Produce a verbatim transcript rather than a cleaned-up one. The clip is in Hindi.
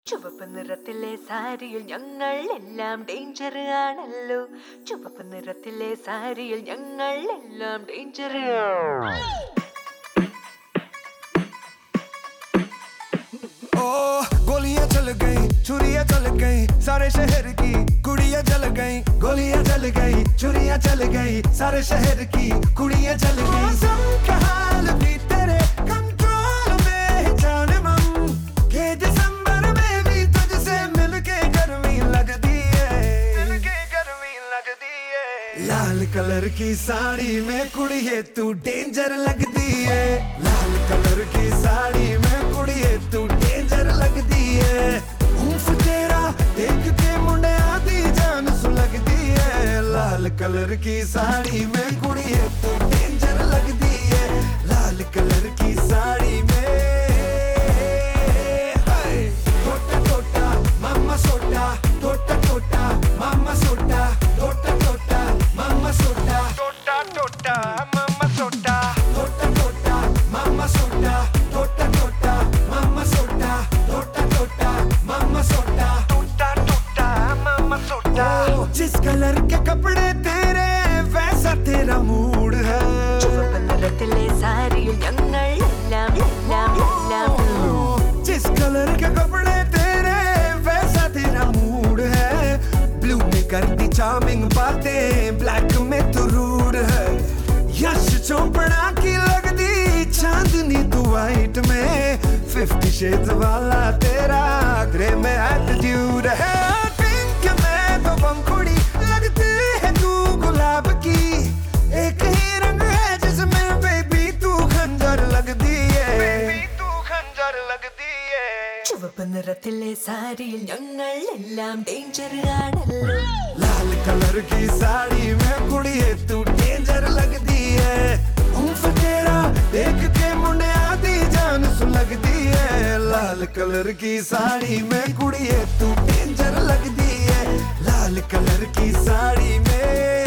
ചുവപ്പ് നിറത്തിലെ സാരിയിൽ ഞങ്ങൾ എല്ലാം ഡേഞ്ചർ ആണല്ലോ. ചുവപ്പ് നിറത്തിലെ സാരിയിൽ ഞങ്ങൾ എല്ലാം ഡേഞ്ചർ. गोलियां चल गई, छुरियां चल गई, सारे शहर की कुड़ियां चल गई. गोलियां चल गई, छुरियां चल गई, सारे शहर की कुड़ियां चल गई. मौसम का हाल भी तेरे कंट्रोल में जाने मन के दिसंबर में भी तुझसे मिलके गर्मी लगती है, मिलके गर्मी लगती है. लाल कलर की साड़ी में कुड़िए तू डेंजर लगती है. लाल कलर की साड़ी में कुड़िए तू डेंजर लगती है. हूफ तेरा देख के मुंडे आती जान सुलगती है. लाल कलर की साड़ी में कुड़िए तू डेंजर लगती है. लाल कलर की साड़ी में टोटा टोटा मामा सोटा, टोटा टोटा मामा सोटा, टोटा टोटा मामा सोटा, टोटा टोटा मामा सोटा, टोटा टोटा मामा सोटा, टोटा टोटा मामा सोटा, टोटा टोटा मामा सोटा, टोटा टोटा मामा सोटा. जिस कलर के कपड़े तेरे वैसा तेरा मूड है. ചുവപ്പ് നിറത്തിലെ സാരിയിൽ ഞങ്ങൾ എല്ലാം എല്ലാം എല്ലാം. जिस कलर के कपड़े तेरे वैसा तेरा मूड है. ब्लू में कर दी चार्मिंग बातें, ब्लैक में तो रूड है. यश चोपड़ा की लगती चांदनी तू वाइट में. फिफ्टी शेड्स वाला तेरा ग्रे में एटीट्यूड है. पिंक में तो पंखुड़ी लगती है तू गुलाब की. एक ही रंग है जिसमें बेबी तू खंजर लगती है, बेबी तू खंजर लगती है. ചുവപ്പ് നിറത്തിലെ സാരിയിൽ ഞങ്ങൾ എല്ലാം ഡേഞ്ചർ ആണല്ലോ. लाल कलर की साड़ी में कुड़िए तू डेंजर लगती है. हूफ तेरा देख के मुंडे आती जान सुलगती है. लाल कलर की साड़ी में कुड़िए तू डेंजर लगती है. लाल कलर की साड़ी में